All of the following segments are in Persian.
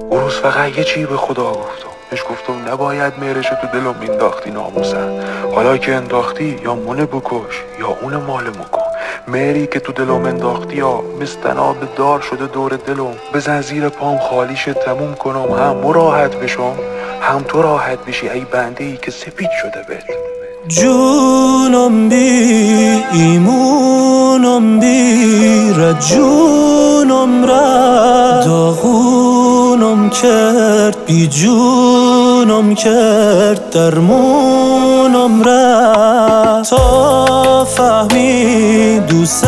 اون روز فقط یه چی به خدا گفتم، بهش گفتم نباید مهرشو تو دلم مینداختی ناموسن. حالا که انداختی یا مونه بکش یا اون مالمو کن. مهری که تو دلم انداختی یا مستناب دار شده دور دلم. بزن زیر پام خالیش تموم کنم، هم راحت بشم هم تو راحت بشی ای بنده ای که سپید شده بهت. جونم بی ایمونم بی رجونم را داغونم کرد، بی جونم کرد درمونم را. تا فهمی دوست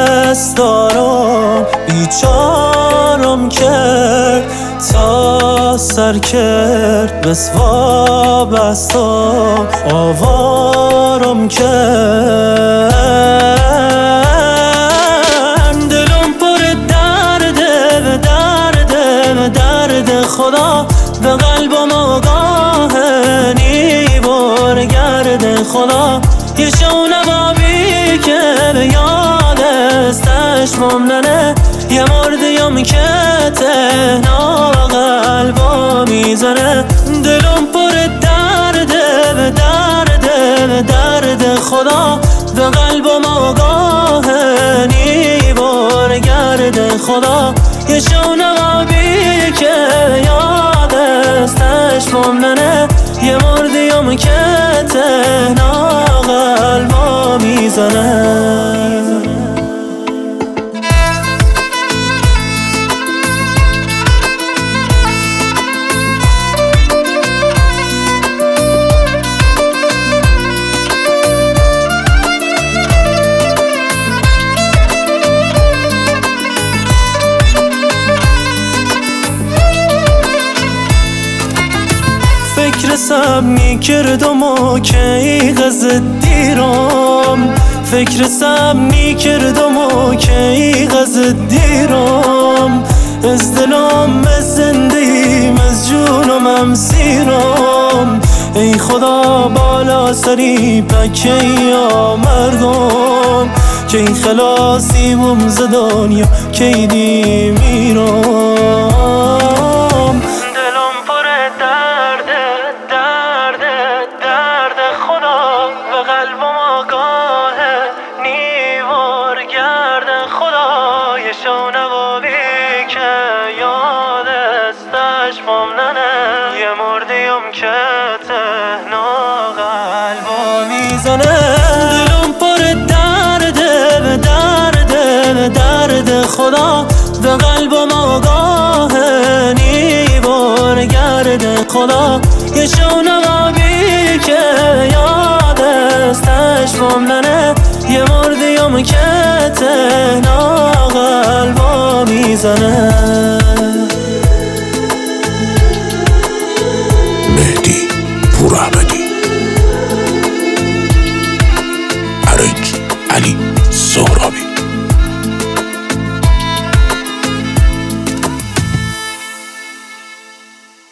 دارم بیچارم کرد، تا سر کرد رسوا بستم آوارم کرد. دلم پر درده به درده به درد خدا، به قلبم آگاه نیبار گرد خدا. یه شو نوابی که به یاد استشمم ننه، یه مردیم که تهنا قلبا میزنه. دلم پر درده به درده به درد خدا، به قلبم آگاه نیبار گرد خدا. یه شو نوابی که یاد استشمم ننه، یه مردیم که تهنا قلبا میزنه. فکر سب میکردم و کی غزت دیرم، فکر سب میکردم و کی غزت دیرم. از دلم از زندگیم از جونم هم سیرم. ای خدا بالا سری پکه یا مرگم، که این خلاصیم ز دنیا کی دی میرم. قلبم آگاه نیوار گرد خدا. یه شو نوابی که یاد استشمم ننه، یه مردیم که تهنا قلبا میزنه. دلم پر درده به درده به درد خدا، به قلبم آگاه نیوار گرد خدا. یه شو نوابی که یاد استشمم ننه،